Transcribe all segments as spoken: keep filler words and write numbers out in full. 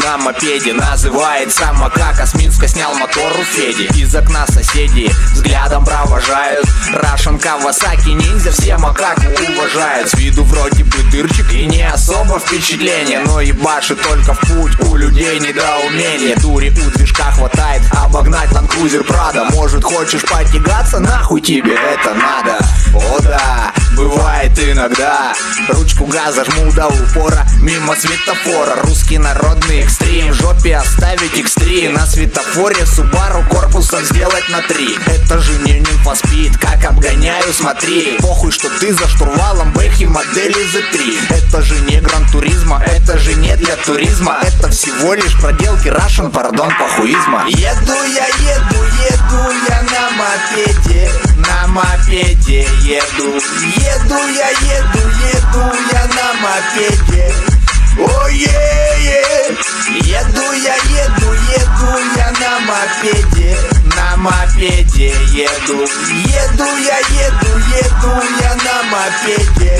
на мопеде. Называется Макака, с Минска снял мотор у Феди. Из окна соседи взглядом провожают. Russian Kawasaki Ninja, все Макаку уважают. С виду вроде бы дырчик и не особо впечатление, но ебашит только в путь, у людей недоумение. Дури у движка хватает обогнать Land Cruiser Prado. Может, хочешь потягаться, нахуй тебе это надо? О да, бывает иногда. Ручку газа жму до упора, мимо светофора. Русский народный экстрим, в жопе оставить икс три. На светофоре Subaru корпусом сделать на три. Это же не Need for Speed, как обгоняю, смотри. Похуй, что ты за штурвалом бэхи модели зет три. Это же не Гран Туризма, это же не для туризма. Это всего лишь проделки Russian, пардон, похуизма. Еду я, еду, еду я на мопеде, на мопеде еду. Еду я, еду, еду я на мопеде. Ой-е-е. Еду я, еду, еду я на мопеде, на мопеде еду. Еду я, еду, еду я на мопеде.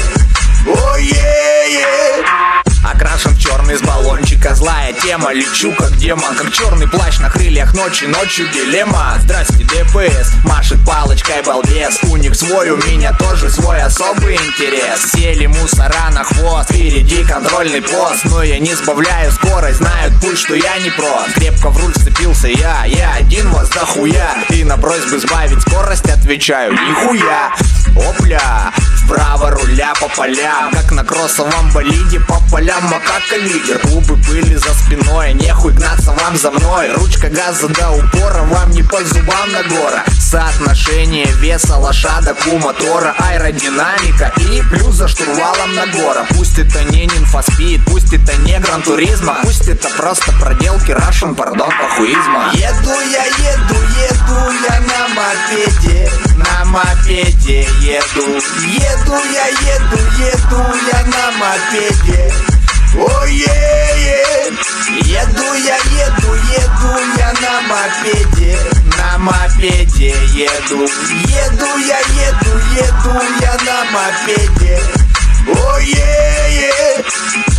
Ой-е-е. Окрашен в черный с баллончика, злая тема. Лечу как демон, как черный плащ на крыльях ночи. Ночью дилемма, здрасте, ДПС. Машет палочкой балбес. У них свой, у меня тоже свой особый интерес. Сели мусора на хвост, впереди контрольный пост. Но я не сбавляю скорость, знают пусть, что я не прост. Крепко в руль вцепился я, я один вас дохуя. И на просьбы сбавить скорость отвечаю, нихуя. Опля, вправо руля по полям, как на кроссовом болиде по полям. Макака лидер, клубы пыли за спиной, нехуй гнаться вам за мной. Ручка газа до упора, вам не по зубам на гора. Соотношение веса лошадок у мотора, аэродинамика и плюс за штурвалом на гора. Пусть это не Need for Speed, пусть это не Гран Туризма, пусть это просто проделки Russian, пардон, похуизма. Еду я, еду, еду я на мопеде, на мопеде еду. Еду я, еду, еду я на мопеде. Ой-е-е. Еду я, еду, еду я на мопеде, на мопеде еду. Еду я, еду, еду я на мопеде. Ой-е-е.